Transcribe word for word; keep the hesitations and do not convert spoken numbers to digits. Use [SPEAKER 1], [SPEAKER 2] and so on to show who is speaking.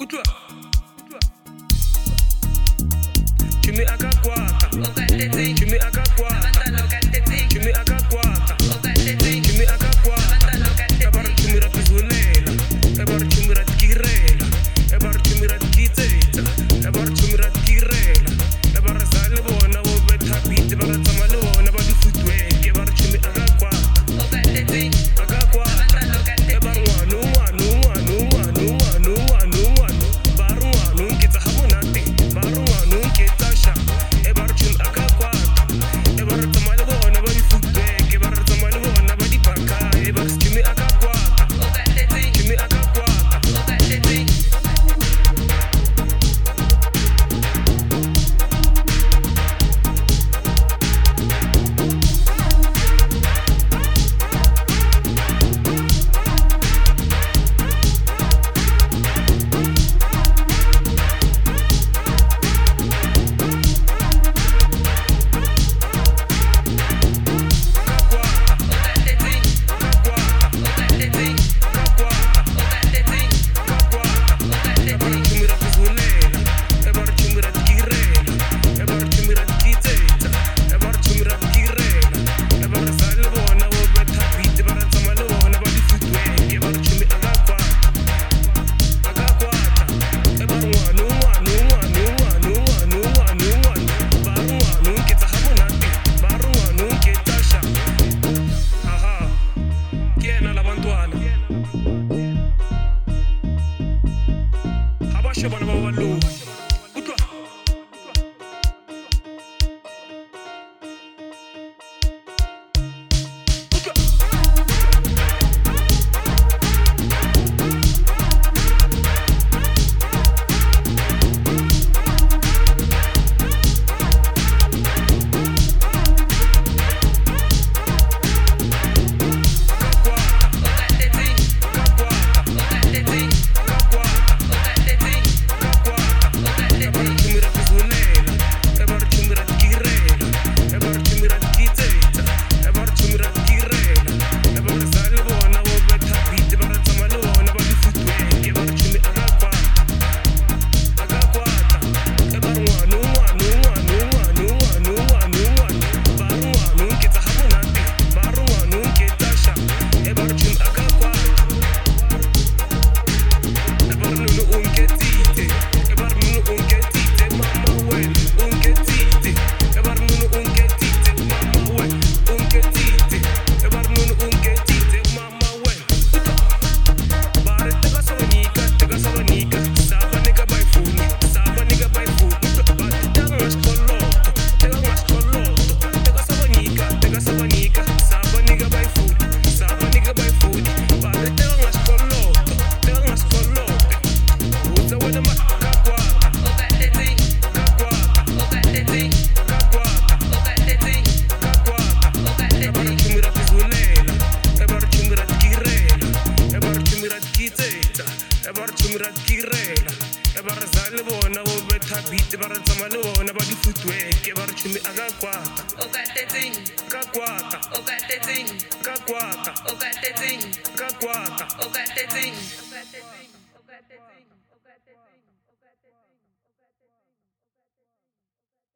[SPEAKER 1] Utlwa. Jimmy akakwata. Jimmy akakwata. Jimmy akakwata. Jimmy akakwata. Ebar Jimmy ratizulela. Ebar Jimmy ratkirela. Ebar Jimmy ratkitsetsa. Ebar Jimmy ratkirela. Ebar zale bona wo betha beat ba tsama le bona ba di footwork. Ebar Jimmy akakwata. Akakwata. Ebar ngwanu ngwanu ngwanu ngwanu ngwanu ngwanu ngwanu. Bar ngwanu nketsa ha monate. Bar ngwanu nketsa sha. Ebar Jimmy akakwata. Ebar tsama le bona ba di footwork. Ebar tsama le bona ba di baka. Ebar Jimmy akakwata. Jimmy akakwata. Shabana babalu. Utwa. Utwa. Ebar Jimmy ratkirela. Ebar zale bona wo betha beat ba tsama le bona ba di footwork. Ebar Jimmy akakwata. Akakwata. Akakwata. Akakwata.